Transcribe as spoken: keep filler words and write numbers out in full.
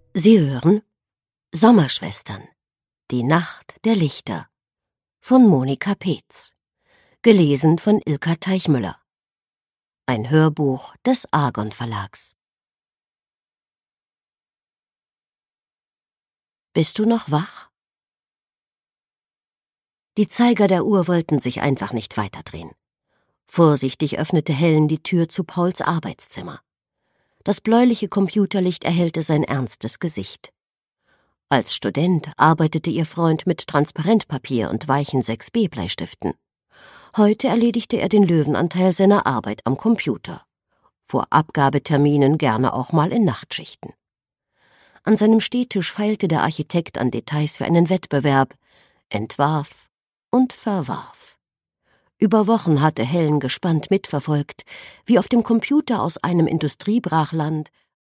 Sie hören Sommerschwestern, die Nacht der Lichter von Monika Peetz, gelesen von Ilka Teichmüller. Ein Hörbuch des Argon Verlags. Bist du noch wach? Die Zeiger der Uhr wollten sich einfach nicht weiterdrehen. Vorsichtig öffnete Helen die Tür zu Pauls Arbeitszimmer. Das bläuliche Computerlicht erhellte sein ernstes Gesicht. Als Student arbeitete ihr Freund mit Transparentpapier und weichen sechs B Bleistiften. Heute erledigte er den Löwenanteil seiner Arbeit am Computer. Vor Abgabeterminen gerne auch mal in Nachtschichten. An seinem Stehtisch feilte der Architekt an Details für einen Wettbewerb, entwarf und verwarf. Über Wochen hatte Helen gespannt mitverfolgt, wie auf dem Computer aus einem Industriebrachland